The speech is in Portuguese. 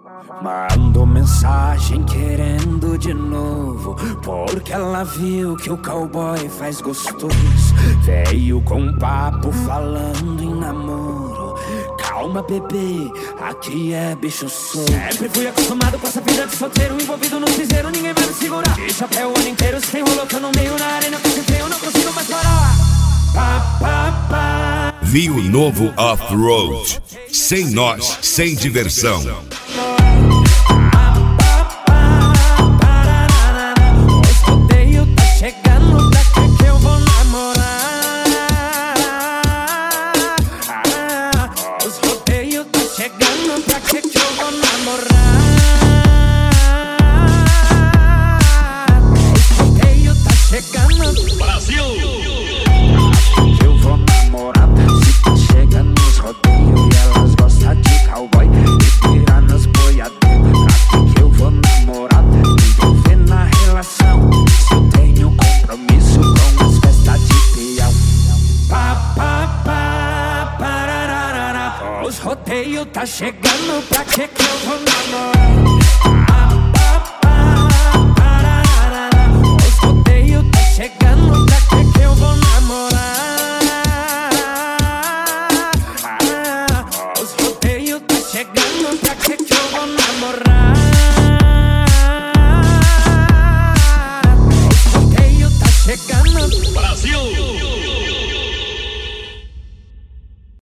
Mandou mensagem querendo de novo, porque ela viu que o cowboy faz gostoso. Veio com papo falando em namoro. Calma, bebê, aqui é bicho solto. Sempre fui acostumado com essa vida de solteiro, envolvido no cinzeiro, ninguém vai me segurar. De chapéu o ano inteiro, sem rolou que eu no meio, na arena que se eu não consigo mais parar. Pá, pá, pá. Viu o novo Off-Road. Sem nós, sem diversão. Rodeio tá chegando, pra que eu vou namorar?